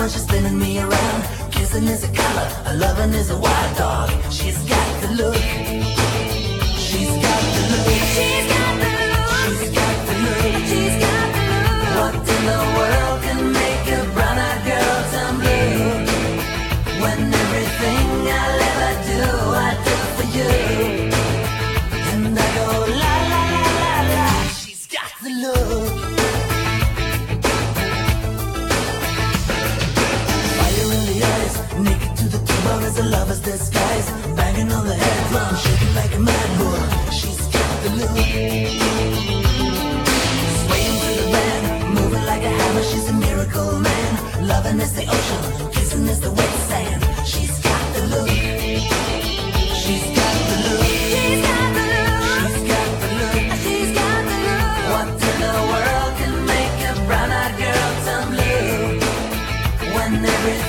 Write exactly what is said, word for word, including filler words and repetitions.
when she's spinning me around. Kissing is a color, her loving is a wild dog. She's got the look. She's got the look. She's got the look. She's got the look. She's got the look. What in the world can make a brown-eyed girl turn blue? When everything I'll ever do, I do for you. And I go la la la la la. She's got the look. Fire in the eyes, naked to the bone as a lover's disguise. Banging on the head drum, shaking like a mad bull. She's got the look. Swaying through the band, moving like a hammer. She's a miracle man. Loving is the ocean, kissing is the wet sand. She's got the look. She's got the look. She's got the look. She's got the look. She's got the look. What in the world can make a brown-eyed girl turn blue? When everything